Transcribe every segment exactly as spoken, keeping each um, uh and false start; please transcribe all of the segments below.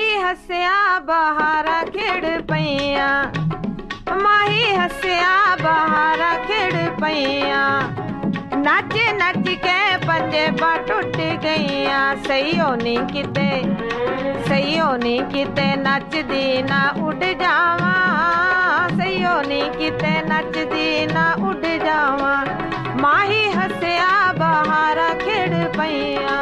माही हसिया बहारा खेड़ पैया, माही हसिया बहारा खेड़ पैया। नच नच के पंजेबा टुट गईया, सही होनी किते सही होनी किते नचदी ना उड़ जावा, सही होनी किते नचदी ना उड़ जावा। माही हसिया बहारा खेड़ पैया।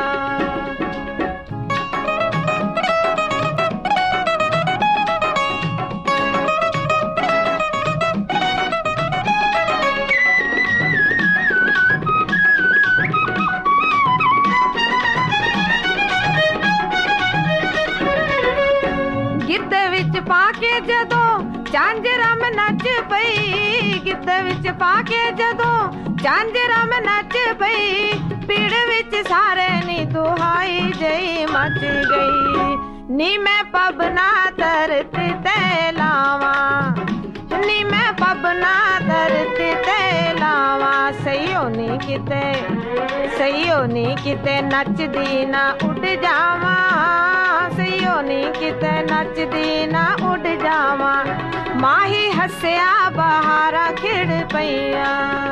गिद्ध विच पाके जदों झांजरा में नच पई, गिद्ध विच पाके जदों झांजरा में नच पई। पीड़ विच सारे नी दुहाई जई मच गई, नी मैं पबना धरती ते लावा, नी मैं पबना धरती ते लावा। सही होनी किते सही होनी किते नचदी ना उड़ जावा, सही होनी किते नचदी ना उड़ जावा। माही हसिया बहारा खेड़ पैया।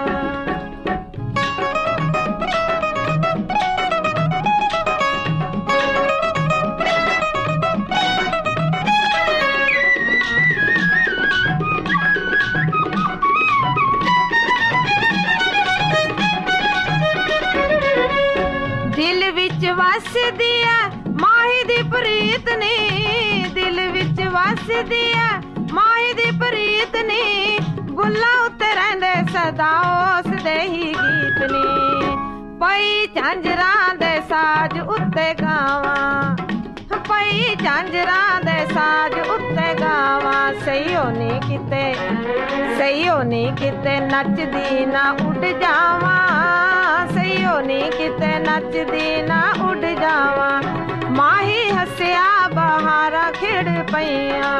दिल विच वसदी है माही दी प्रीत नी, दिल विच वसदी है माही दी प्रीत नी। बुल्ला उत्ते रहिंदे सदा उस दे ही गीत नी, पई झांजरा दे साज उत्ते गावा, पई झांजरा दे साज उत्ते गावा। सही होनी किते सही होनी किते नचदी ना उड़ जावा, सही होनी किते नचदी ना उड़ जावा। माही हसिया बहारा खेड़ पैया।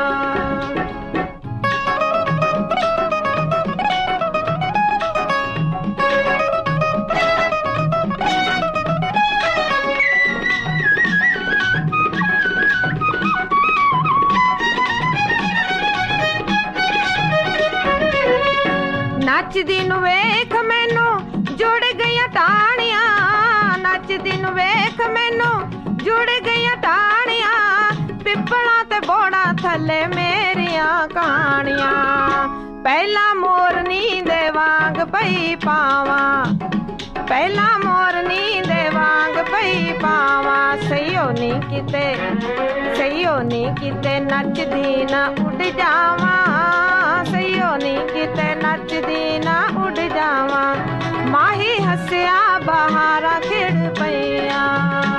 नचदी नू वेख मैनू जुड़ गईयां टाणियां, नचदी नू वेख मैनू जुड़ गईयां टाणियां। पिपला ते बोड़ा थले मेरियां कहानियां, पहला मोरनी दे वांग पई पावा, पहला मोरनी दे वांग पई पावा। सही होनी किते सही होनी किते नचदी ना उड़ जावा, सही होनी किते नचदी ना उड़ जावा। माही हसिया बहारा खेड़ पैया।